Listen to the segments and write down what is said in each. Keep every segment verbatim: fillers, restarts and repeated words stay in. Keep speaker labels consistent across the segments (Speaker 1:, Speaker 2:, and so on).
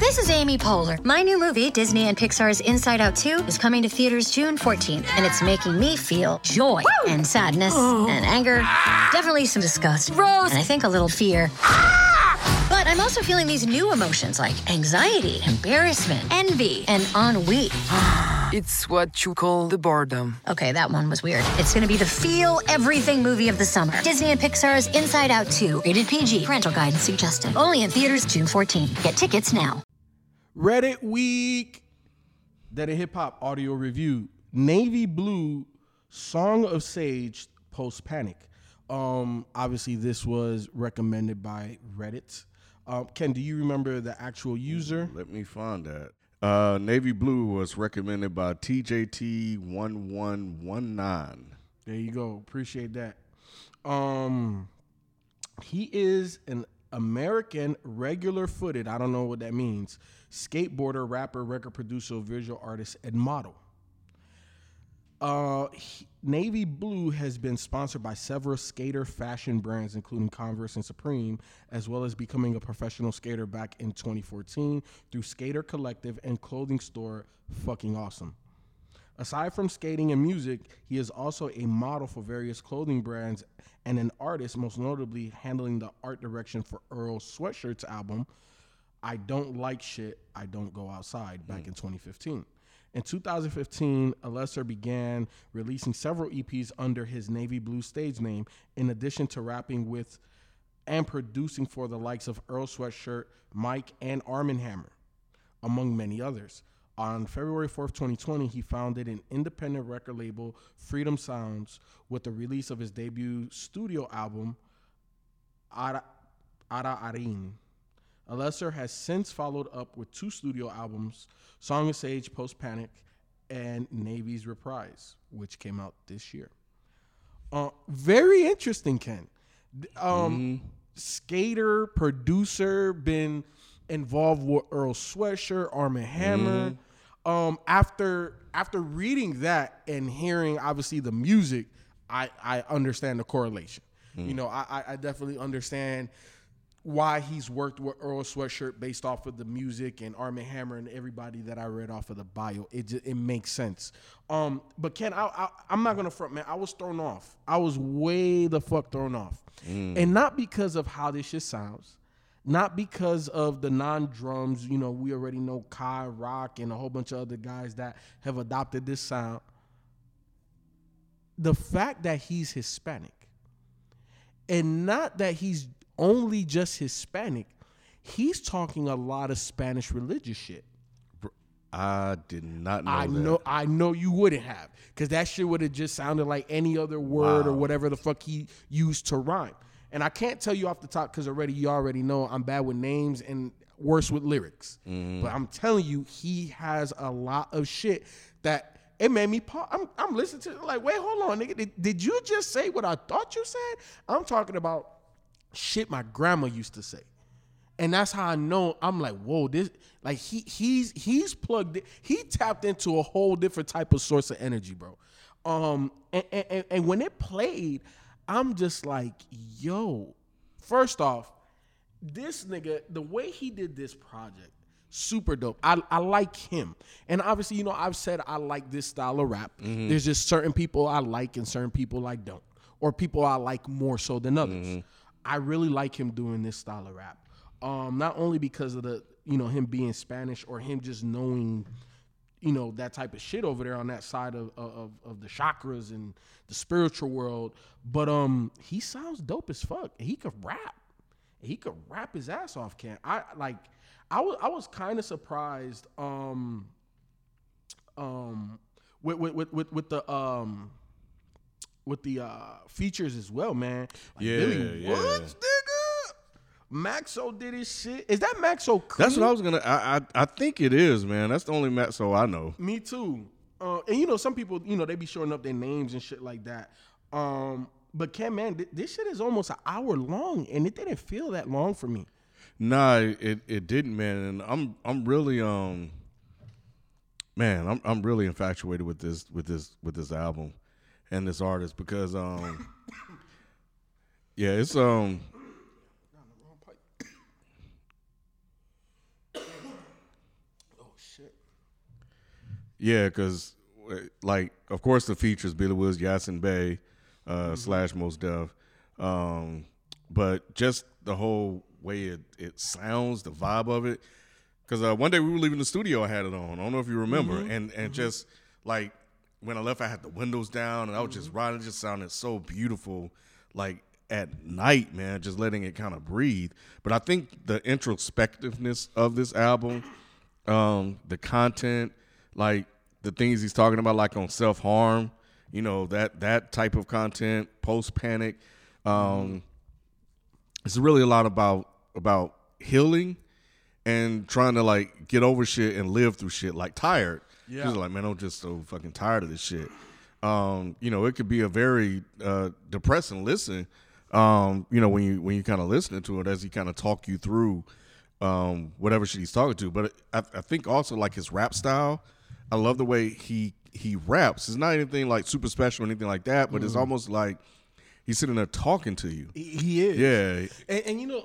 Speaker 1: This is Amy Poehler. My new movie, Disney and Pixar's Inside Out two, is coming to theaters June fourteenth, and it's making me feel joy Woo! and sadness oh. and anger, ah. definitely some disgust, Rose, and I think a little fear. Ah! But I'm also feeling these new emotions like anxiety, embarrassment, envy, and ennui.
Speaker 2: It's what you call the boredom.
Speaker 1: Okay, that one was weird. It's gonna be the feel everything movie of the summer. Disney and Pixar's Inside Out two, rated P G. Parental guidance suggested. Only in theaters June fourteenth. Get tickets now.
Speaker 3: Reddit Week, That a Hip Hop audio review. Navy Blue, Song of Sage, Post Panic. Um, obviously, this was recommended by Reddit. Um, Ken, do you remember the actual user?
Speaker 4: Let me find that. Uh, Navy Blue was recommended by T J T one one one nine.
Speaker 3: There you go. Appreciate that. Um, he is an American regular-footed, I don't know what that means, skateboarder, rapper, record producer, visual artist, and model. Uh, he, Navy Blue has been sponsored by several skater fashion brands, including Converse and Supreme, as well as becoming a professional skater back in twenty fourteen through Skater Collective and clothing store Fucking Awesome. Aside from skating and music, he is also a model for various clothing brands and an artist, most notably handling the art direction for Earl Sweatshirt's album, I Don't Like Shit, I Don't Go Outside, back mm. in twenty fifteen. In two thousand fifteen, Alesser began releasing several E Ps under his Navy Blue stage name, in addition to rapping with and producing for the likes of Earl Sweatshirt, Mike, and Arm and Hammer, among many others. On February fourth, twenty twenty, he founded an independent record label, Freedom Sounds, with the release of his debut studio album, Ara, Ara Arin. Alesser has since followed up with two studio albums, Song of Sage, Post Panic, and Navy's Reprise, which came out this year. Uh, very interesting, Ken. Um, mm. Skater, producer, been involved with Earl Sweatshirt, Arm and Hammer. Mm. Um, after after reading that and hearing obviously the music, I, I understand the correlation. Mm. You know, I, I definitely understand why he's worked with Earl Sweatshirt based off of the music and Arm and Hammer and everybody that I read off of the bio. It just, it makes sense. Um, but Ken, I, I, I'm not gonna front, man. I was thrown off. I was way the fuck thrown off, mm. and not because of how this shit sounds. Not because of the non-drums, you know, we already know Kai, Rock, and a whole bunch of other guys that have adopted this sound. The fact that he's Hispanic, and not that he's only just Hispanic, he's talking a lot of Spanish religious shit.
Speaker 4: I did not know
Speaker 3: I
Speaker 4: that.
Speaker 3: know, I know you wouldn't have, because that shit would have just sounded like any other word wow. or whatever the fuck he used to rhyme. And I can't tell you off the top because already you already know I'm bad with names and worse with lyrics. Mm. But I'm telling you, he has a lot of shit that it made me pause. I'm, I'm listening to it like, wait, hold on, nigga. Did, did you just say what I thought you said? I'm talking about shit my grandma used to say. And that's how I know. I'm like, whoa, this, like he he's he's plugged in, he tapped into a whole different type of source of energy, bro. Um, and, and, and when it played, I'm just like, yo, first off, this nigga, the way he did this project, super dope. I, I like him. And obviously, you know, I've said I like this style of rap. Mm-hmm. There's just certain people I like and certain people I don't. Or people I like more so than others. Mm-hmm. I really like him doing this style of rap. Um, not only because of the, you know, him being Spanish or him just knowing, you know, that type of shit over there on that side of, of, of the chakras and the spiritual world. But um, he sounds dope as fuck. He could rap. He could rap his ass off, Ken. I like. I was I was kind of surprised. Um, um, with with with with the um, with the uh features as well, man. Like,
Speaker 4: yeah,
Speaker 3: Billy
Speaker 4: yeah.
Speaker 3: Woods, nigga. Maxo did his shit. Is that Maxo Creed?
Speaker 4: That's what I was gonna. I, I I think it is, man. That's the only Maxo I know.
Speaker 3: Me too. Uh, and you know, some people, you know, they be showing up their names and shit like that. Um, but Ken, man, th- this shit is almost an hour long, and it didn't feel that long for me.
Speaker 4: Nah, it it didn't, man. And I'm I'm really um, man, I'm I'm really infatuated with this with this with this album and this artist because um, yeah, it's um.
Speaker 3: shit.
Speaker 4: Yeah, because like of course the features Billy Woods, Yasin Bey, uh, mm-hmm. slash Mos Def, um, but just the whole way it, it sounds, the vibe of it. Because uh, one day we were leaving the studio, I had it on. I don't know if you remember, mm-hmm. and and mm-hmm. just like when I left, I had the windows down, and I was mm-hmm. just riding. It just sounded so beautiful, like at night, man. Just letting it kind of breathe. But I think the introspectiveness of this album, um, the content, like the things he's talking about, like on self harm, you know, that that type of content, post panic. Um, mm-hmm. It's really a lot about about healing and trying to like get over shit and live through shit. Like Tired. Yeah. He's like, man, I'm just so fucking tired of this shit. Um, you know, it could be a very uh, depressing listen. Um, you know, when you when you kind of listening to it as he kind of talk you through um, whatever shit he's talking to. But I, I think also like his rap style. I love the way he he raps. It's not anything like super special or anything like that, but mm. it's almost like he's sitting there talking to you.
Speaker 3: He, he is.
Speaker 4: Yeah.
Speaker 3: And, and you know,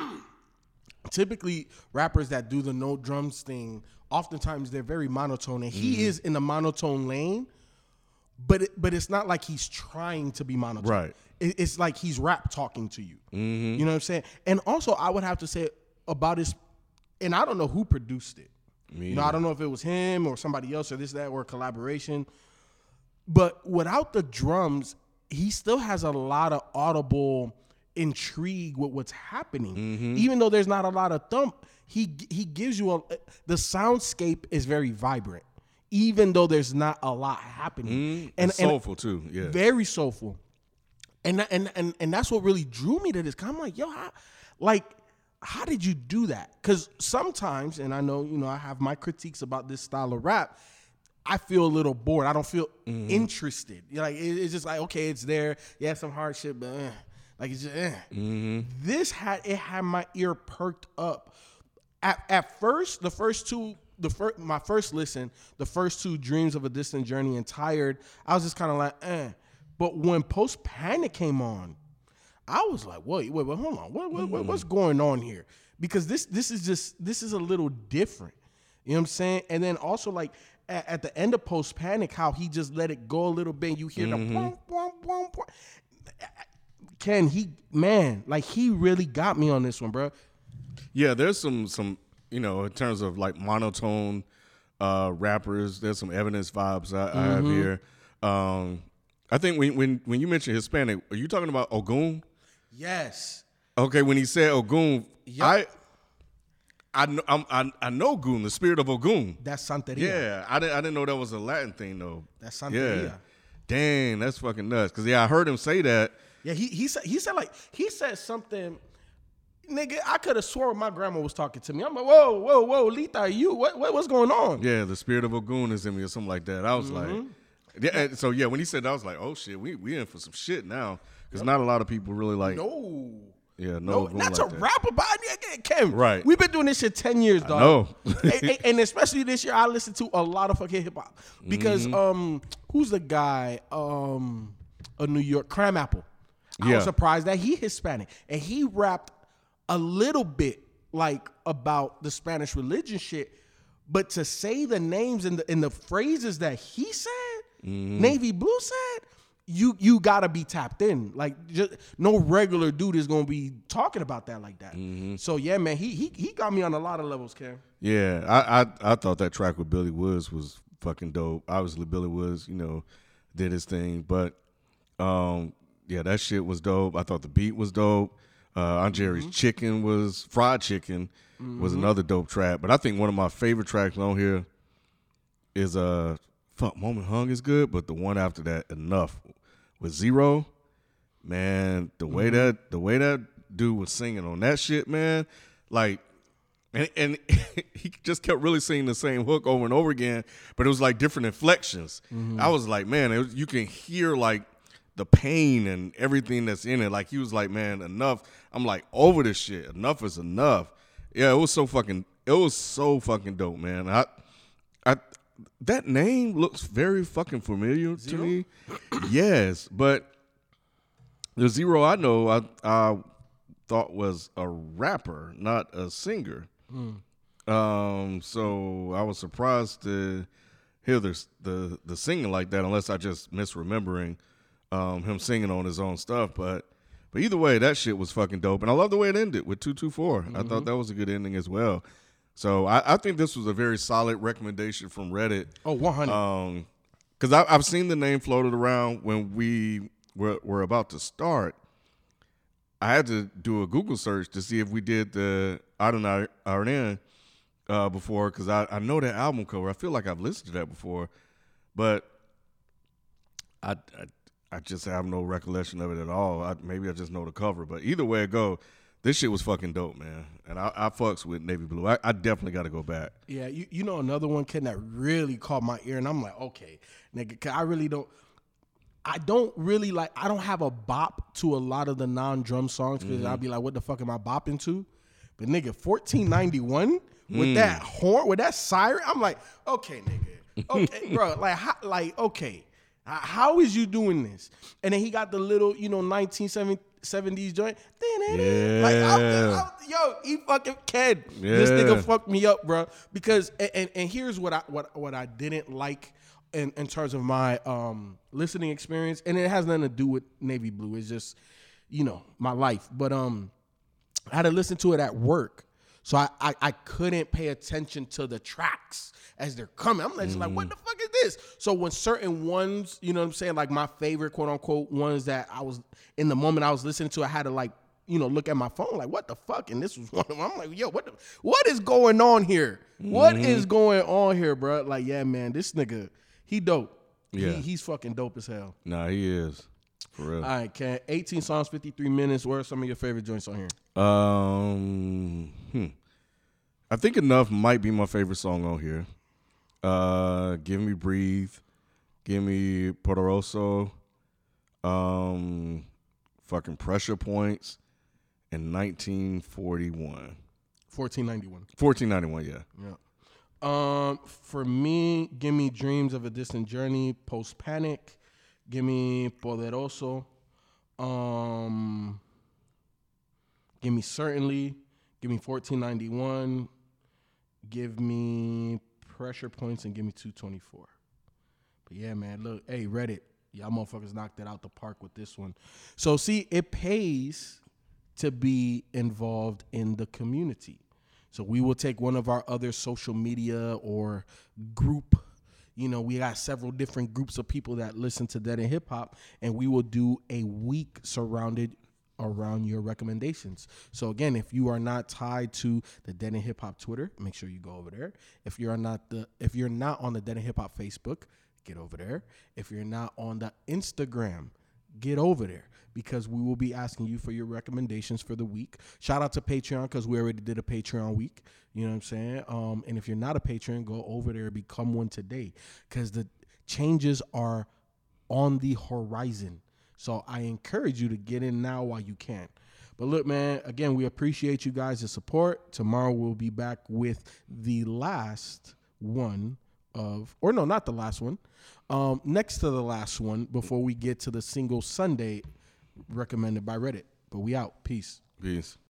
Speaker 3: typically rappers that do the no drums thing, oftentimes they're very monotone, and he mm. is in the monotone lane, but it, but it's not like he's trying to be monotone.
Speaker 4: Right.
Speaker 3: It, it's like he's rap talking to you.
Speaker 4: Mm-hmm.
Speaker 3: You know what I'm saying? And also, I would have to say about his, and I don't know who produced it.
Speaker 4: Me
Speaker 3: you know, I don't know if it was him or somebody else or this, that, or a collaboration. But without the drums, he still has a lot of audible intrigue with what's happening.
Speaker 4: Mm-hmm.
Speaker 3: Even though there's not a lot of thump, he he gives you a, the soundscape is very vibrant, even though there's not a lot happening.
Speaker 4: Mm-hmm. And, and soulful too, yeah.
Speaker 3: Very soulful. And and and and that's what really drew me to this. I'm like, yo, how, like, how did you do that? Because sometimes, and I know, you know, I have my critiques about this style of rap, I feel a little bored. I don't feel mm-hmm. interested. You're like, it, it's just like, okay, it's there. Yeah, some hard shit, but eh. like it's just, eh.
Speaker 4: Mm-hmm.
Speaker 3: This had it had my ear perked up. At at first, the first two, the first my first listen, the first two, Dreams of a Distant Journey and Tired, I was just kind of like, eh. But when Post Panic came on, I was like, wait, wait, wait, hold on. What, what, what, what's going on here? Because this this is just, this is a little different. You know what I'm saying? And then also like at, at the end of Post Panic, how he just let it go a little bit. And you hear mm-hmm. the boom, boom, boom, boom. Ken, he, man, like he really got me on this one, bro.
Speaker 4: Yeah, there's some, some you know, in terms of like monotone uh, rappers, there's some Evidence vibes I, mm-hmm. I have here. Um, I think when, when, when you mentioned Hispanic, are you talking about Ogun?
Speaker 3: Yes.
Speaker 4: Okay, when he said Ogun,
Speaker 3: yep.
Speaker 4: I I know I'm, I I know Ogun, the spirit of Ogun.
Speaker 3: That's Santeria.
Speaker 4: Yeah, I didn't I didn't know that was a Latin thing though.
Speaker 3: That's Santeria.
Speaker 4: Yeah. Dang, that's fucking nuts. Cause yeah, I heard him say that.
Speaker 3: Yeah, he he said he said like he said something. Nigga, I could have sworn my grandma was talking to me. I'm like, whoa, whoa, whoa, Lita, you what, what what's going on?
Speaker 4: Yeah, the spirit of Ogun is in me or something like that. I was mm-hmm. like, yeah. So yeah, when he said that, I was like, oh shit, we we in for some shit now. Because yep. not a lot of people really like.
Speaker 3: No.
Speaker 4: Yeah, no.
Speaker 3: no not
Speaker 4: like
Speaker 3: to
Speaker 4: that.
Speaker 3: rap about it. Kim,
Speaker 4: right.
Speaker 3: We've been doing this shit ten years, dog.
Speaker 4: No.
Speaker 3: and, and especially this year, I listened to a lot of fucking hip hop. Because, mm-hmm. um, who's the guy, um, a New York, Cram Apple. I
Speaker 4: yeah.
Speaker 3: was surprised that he Hispanic. And he rapped a little bit, like, about the Spanish religion shit. But to say the names and the, and the phrases that he said, mm-hmm. Navy Blue said, You you gotta be tapped in. Like just, no regular dude is gonna be talking about that like that.
Speaker 4: Mm-hmm.
Speaker 3: So yeah, man, he he he got me on a lot of levels, Cam.
Speaker 4: Yeah, I, I I thought that track with Billy Woods was fucking dope. Obviously, Billy Woods, you know, did his thing, but um, yeah, that shit was dope. I thought the beat was dope. Uh, Andre's mm-hmm. Chicken was Fried Chicken mm-hmm. was another dope track. But I think one of my favorite tracks on here is uh, fuck Moment Hung is good, but the one after that, Enough. With Zero, man, the way mm-hmm. that the way that dude was singing on that shit, man, like, and and he just kept really singing the same hook over and over again, but it was like different inflections. Mm-hmm. I was like, man, it was, you can hear like the pain and everything that's in it. Like he was like, man, enough. I'm like over this shit. Enough is enough. Yeah, it was so fucking. It was so fucking dope, man. I, I. That name looks very fucking familiar Zero? to me. Yes, but the Zero I know I I thought was a rapper, not a singer. Mm. Um, so I was surprised to hear the the the singing like that, unless I just misremembering um, him singing on his own stuff. But but either way, that shit was fucking dope, and I love the way it ended with two two four. I thought that was a good ending as well. So I, I think this was a very solid recommendation from Reddit.
Speaker 3: Oh, one hundred.
Speaker 4: Um, because I've seen the name floated around when we were, were about to start. I had to do a Google search to see if we did the Adonai Arden uh, before, because I, I know that album cover. I feel like I've listened to that before, but I, I, I just have no recollection of it at all. I, maybe I just know the cover, but either way it go, this shit was fucking dope, man. And I, I fucks with Navy Blue. I, I definitely got to go back.
Speaker 3: Yeah, you, you know another one, Ken, that really caught my ear, and I'm like, okay, nigga, 'cause I really don't, I don't really like, I don't have a bop to a lot of the non-drum songs, because mm-hmm. I'll be like, what the fuck am I bopping to? But nigga, fourteen ninety-one with mm. that horn, with that siren, I'm like, okay, nigga, okay, bro, like, how, like, okay, how is you doing this? And then he got the little, you know, nineteen seventies joint.
Speaker 4: Yeah.
Speaker 3: Like, I'm, I'm, yo, he fucking kid.
Speaker 4: Yeah.
Speaker 3: This nigga fucked me up, bro. Because and, and, and here's what I what what I didn't like in, in terms of my um, listening experience, and it has nothing to do with Navy Blue. It's just, you know, my life. But um, I had to listen to it at work, so I I, I couldn't pay attention to the tracks as they're coming. I'm just mm. like, what the fuck is this? So when certain ones, you know what I'm saying, like my favorite quote unquote ones that I was in the moment I was listening to, I had to like, you know, look at my phone like, what the fuck? And this was one of them. I'm like, yo, what the, what is going on here? Mm-hmm. What is going on here, bro? Like, yeah, man, this nigga, he dope. Yeah. He, he's fucking dope as hell.
Speaker 4: Nah, he is. For real.
Speaker 3: All right, Ken, eighteen songs, fifty-three minutes. What are some of your favorite joints on here?
Speaker 4: Um, hmm. I think Enough might be my favorite song on here. Uh, Give Me Breathe, Give Me Poderoso, um, fucking Pressure Points, and nineteen forty-one.
Speaker 3: fourteen ninety-one.
Speaker 4: fourteen ninety-one, yeah.
Speaker 3: Yeah. Um, for me, Give Me Dreams of a Distant Journey, Post Panic, Give Me Poderoso, um, Give Me Certainly, Give Me fourteen ninety-one, Give Me Pressure Points, and Give Me two twenty-four. But yeah, man, look, hey, Reddit, y'all motherfuckers knocked it out the park with this one. So see, it pays to be involved in the community. So we will take one of our other social media or group, you know, we got several different groups of people that listen to Dead End Hip Hop, and we will do a week surrounded around your recommendations. So again, if you are not tied to the Dead End Hip Hop Twitter, make sure you go over there. If you're not the if you're not on the Dead End Hip Hop Facebook, get over there. If you're not on the Instagram, get over there, because we will be asking you for your recommendations for the week. Shout out to Patreon, because we already did a Patreon week. You know what I'm saying? Um, and if you're not a patron, go over there and become one today, because the changes are on the horizon. So I encourage you to get in now while you can. But look, man, again, we appreciate you guys' support. Tomorrow we'll be back with the last one of, or no, not the last one. Um, next to the last one before we get to the single Sunday recommended by Reddit. But we out. Peace.
Speaker 4: Peace.